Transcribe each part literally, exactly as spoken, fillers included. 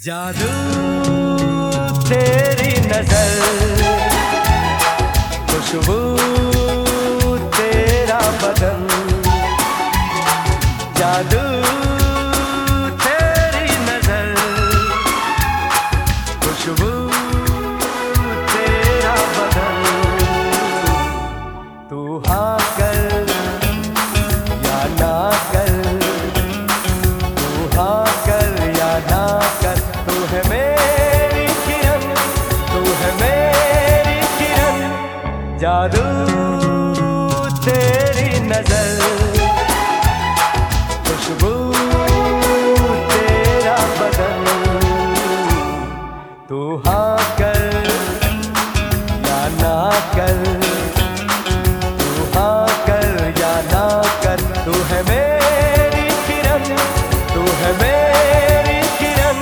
जादू तेरी नजर, खुशबू तेरा बदन, जादू तेरी नजर, खुशबू तेरा बदन। तू हाँ कर या ना कर, तू हाँ कर या ना कर, तू है मेरी किरण, तू है मेरी किरण। जादू तेरी नजर, खुशबू तेरा बदन। तू हाँ कर या ना कर, तू हाँ कर या ना कर, तू है मेरी किरण, तू है मेरी किरण।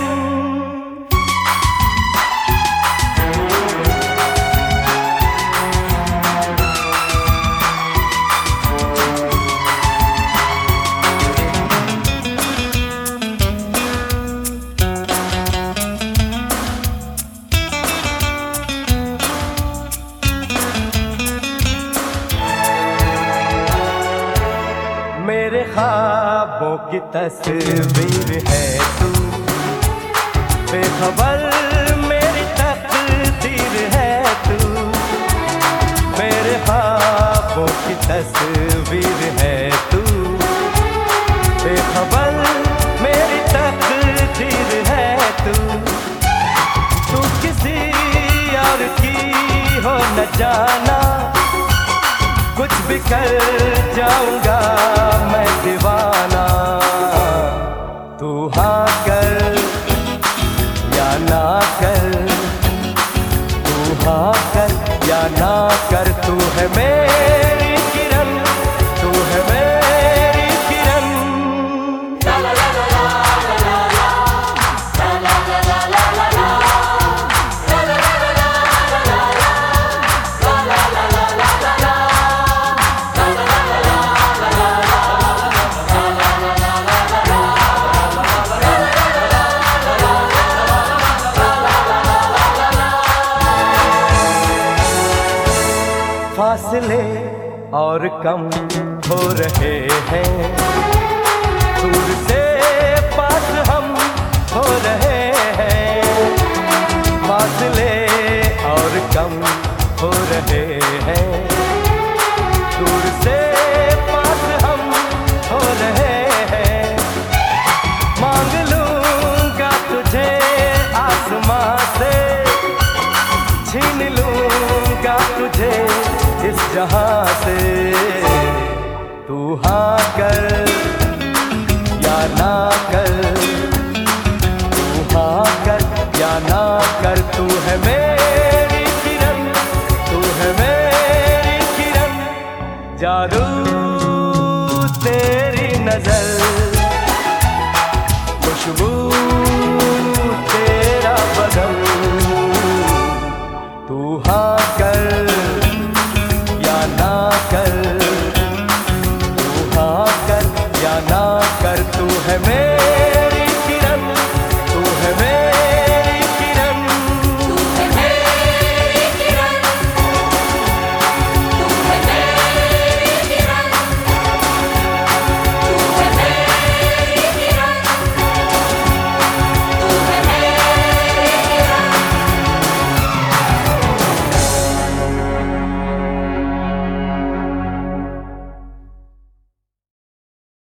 मेरे ख्वाबों की तस्वीर है तू, बेखबर मेरी तकदीर है तू। मेरे ख्वाबों की तस्वीर है तू, बेखबर मेरी तकदीर है तू। तू किसी और की हो न जाना, कुछ भी कर जाऊंगा मैं दीवाना। तू हाँ कर या ना कर, तू हाँ कर या ना कर, तू है मेरी किरण, तू है मेरी किरण। ला ला ला ला ला ला ला, ला ला ला ला ला ला ला, ला ला ला ला ला ला ला, ला ला ला ला ला ला ला। फासले और कम हो रहे हैं, दूर से पास हम हो रहे हैं। फासले और कम हो रहे हैं, दूर से पास हम हो रहे हैं। मांग लूंगा तुझे आसमां से, छीन लूंगा तुझे इस जहां से। तू हाँ कर या ना कर, तू हाँ कर या ना कर, तू है मेरी किरण, तू है मेरी किरण। जादू तेरी नजर, खुशबू तेरा बदन। तू हाँ कर या ना कर, तू हाँ कर या ना कर।